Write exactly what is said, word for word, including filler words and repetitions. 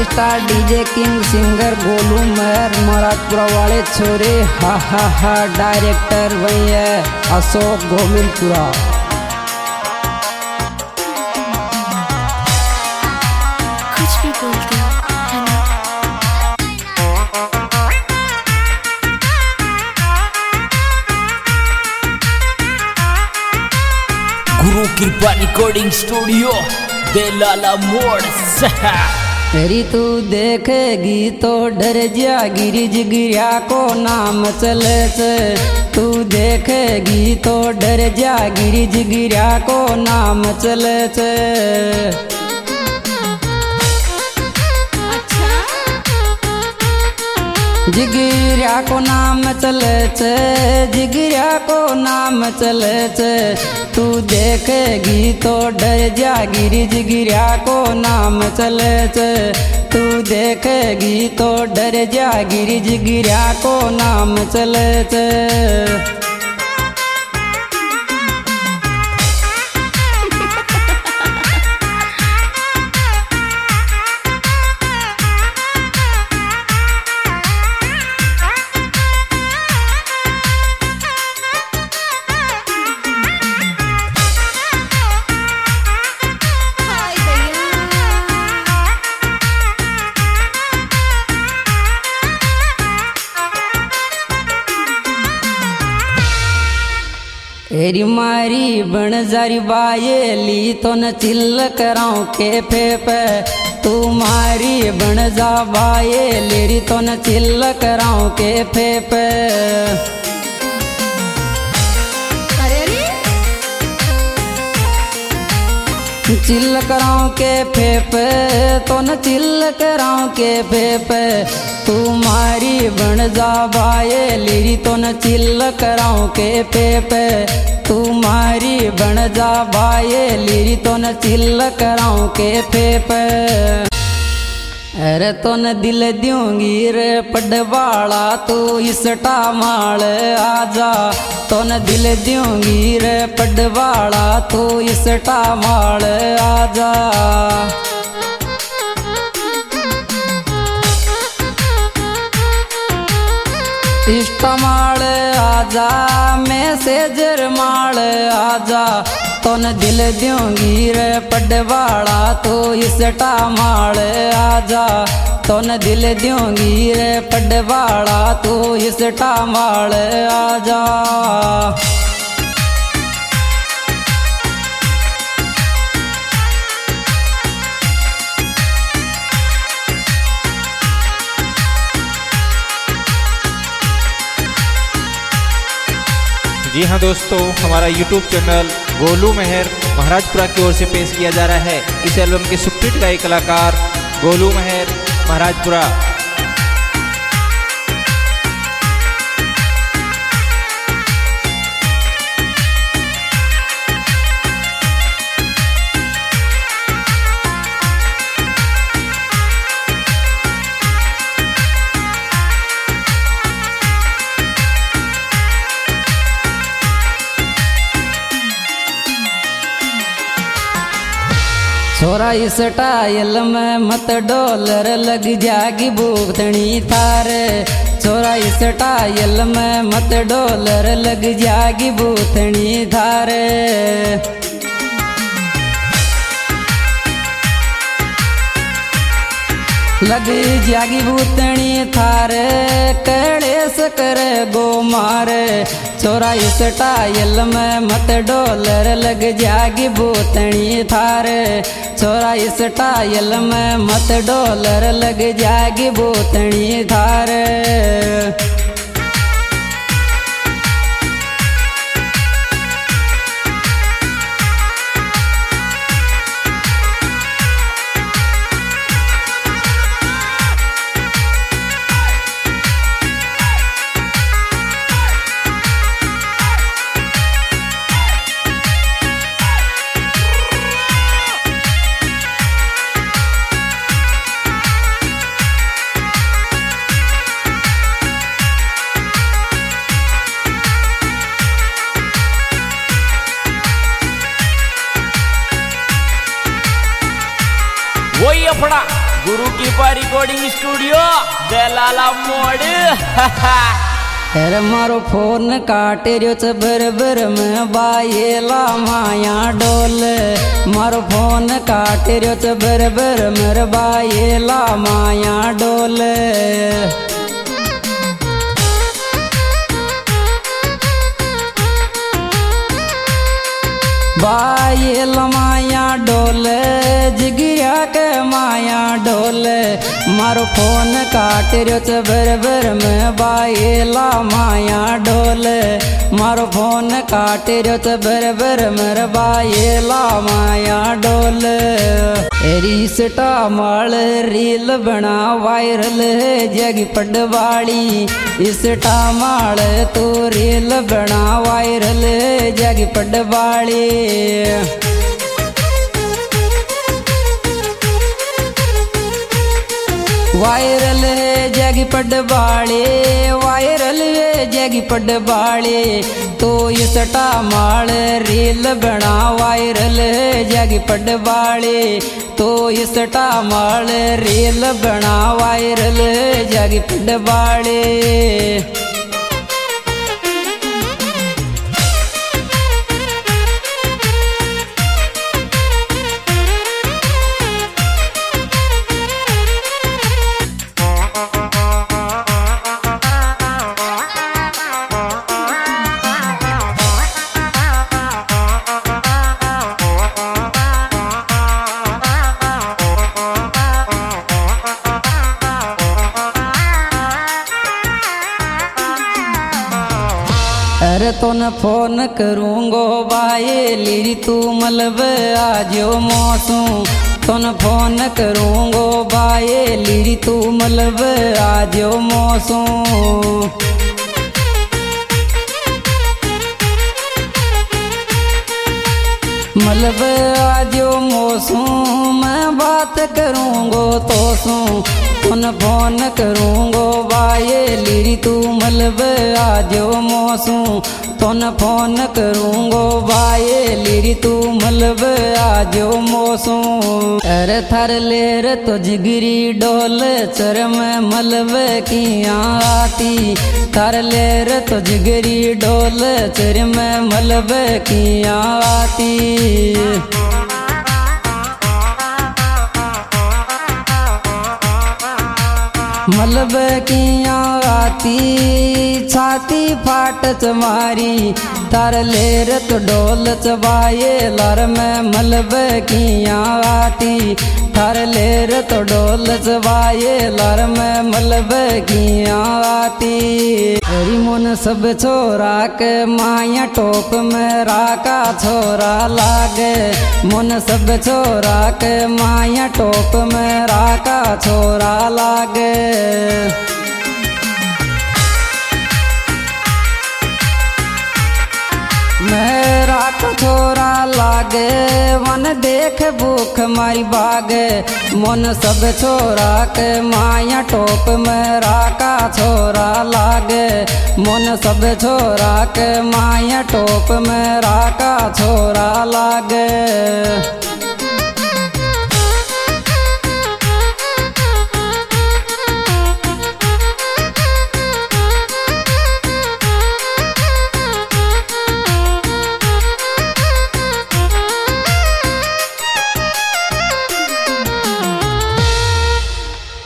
Star DJ king singer Golu Mehar Maharajpura वाले छोरे हा हा हा डायरेक्टर वही है अशोक गोविंदपुरा। कुछ भी बोलते हो है ना? गुरु कृपा रिकॉर्डिंग स्टूडियो देलाला मोड़ सहा। तेरी तू देखेगी तो डर जा गिरिज गिरिया को नाम चले से। तू देखेगी तो डर जा गिरिज गिरिया को नाम चले से। अच्छा जिगिरिया को नाम चले से, जिगिरिया को नाम चले से। तू देखेगी तो डर जा गिरिज गिरिया को नाम चले से। तू देखेगी तो डर जा गिरिज गिरिया को नाम चले से। एरी मारी बन जारी बायेली तो न चिल्ल कराऊं के फेप। तू मारी बन जा बायेली तो न चिल्ल कराऊं के फेप। चिल्ल कराऊं के फेप तो न चिल्ल कराऊं के फेप। तू मारी बन जा बायेली तो न चिल्ल कराऊं के फेप। तू मारी बन जा बायेली तो न चिल्ल कराऊं के फेप। अरे तो न दिल दूंगी रे पडवाड़ा तू इसटा माल आजा। तो न दिल दूंगी रे पडवाड़ा तू इसटा माल आजा। इष्टमाल आजा मैसेजर माल आजा। तो न दिल दूंगी रे पडवाड़ा तू इसटा माल आजा। तो न दिल दूंगी रे पडवाड़ा तू इसटा माल आजा। जी हाँ दोस्तों, हमारा यूट्यूब चैनल गोलू मेहर महाराजपुरा की ओर से पेश किया जा रहा है इस एल्बम के सुप्रसिद्ध गायक कलाकार गोलू मेहर महाराजपुरा। छोरा इस टाइल में मत डॉलर लग जागी भूखतनी थारे। छोरा इस टाइल में मत डॉलर लग जागी भूखतनी थारे। लग जागी भूतनी थारे कलेस करे गो मारे। छोरा इस टाइल में मत डॉलर लग जागी भूतनी थारे। छोरा इस टाइल में मत डॉलर लग जागी भूतनी थारे। वही अपना गुरु कृपा रिकॉर्डिंग स्टूडियो देलाला मोड़। अरे मारो फोन काटे रियो च बर बर में बायेला माया डोल। मारो फोन काटे रियो च बर बर में बायेला माया डोल। बायल माया डोल जिगिया के माया डोल। मारो फोन काट रियो च बर बर में बायला माया डोल। मारो फोन काट रियो च बर बर में बायला माया डोल। रीसटा माल रील बना वायरल जग पडवाड़ी। इसटा माल तो रील बना वायरल जग पडवाड़ी। वायरल जग पडवाड़े वायरल जग पडवाड़े। तो इसटा माल रील बना वायरल जग पडवाड़े। तो इसटा माल रील बना वायरल जग पडवाड़े। अरे तो न फोन करूँगो बाये लीरी तू मलब आजो मौसू। तो न फोन करूँगो बाये लीरी तू मलब आजो मौसू। मलब आजो मौसू मैं बात करूँगो तो सू। तुन फोन करूँगो बाये लीरी तू मलब आजो मौसू। तुन फोन करूँगो बाये लीरी तू मलब आजो मौसू। अरे थर लेर तो जिगरी डोल चर में मलब की आती। थर लेर तो जिगरी डोल चर में मलब की आती। मलब की आती छाती फाट चमारी। तार लेर तो डोल चबाए लर में मलब की आती। थार लेर तो डोल चबाए लर में मलब की आती। हरी मुन सब छोरा के माया टोप में राका छोरा लागे। मुन सब छोरा के माया टोप में राका छोरा लागे। मेरा को छोरा लागे वन देख भूख मारी बागे। मन सब छोरा के माया टोप में राका छोरा लागे। मन सब छोरा के माया टोप में राका छोरा लागे।